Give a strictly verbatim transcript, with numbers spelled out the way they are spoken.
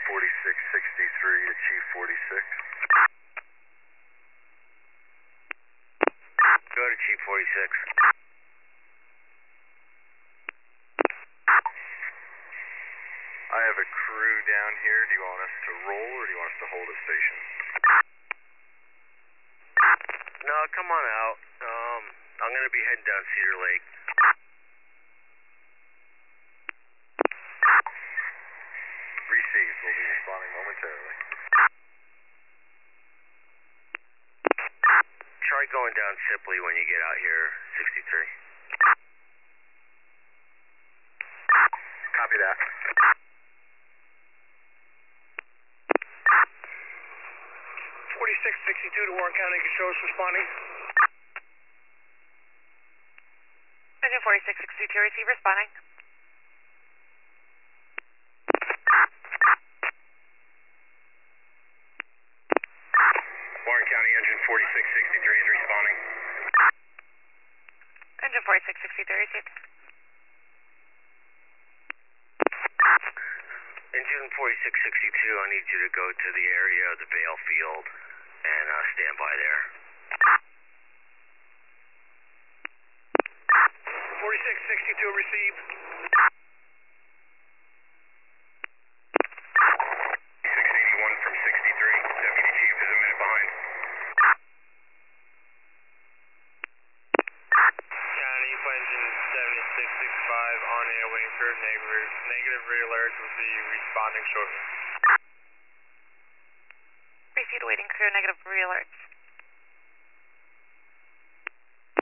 forty-six sixty-three to Chief forty-six. Go to Chief forty-six. I have a crew down here. Do you want us to roll or do you want us to hold a station? No, come on out. Um, I'm going to be heading down Cedar Lake. Received. We'll be responding momentarily. Try going down Sipley when you get out here, sixty-three. Copy that. forty-six sixty-two to Warren County Controls responding. Engine forty-six sixty-two, receive responding. Warren County Engine forty-six sixty-three is responding. Engine forty-six sixty-three, received. Engine forty-six sixty-two, I need you to go to the area of the Vale Field and uh, stand by there. forty-six sixty-two received. six eighty-one from sixty-three. Deputy Chief is a minute behind. County Engine seventy-six sixty-five on air waiting for negative, negative re-alert. Will be responding shortly. Received, waiting crew, negative re-alerts.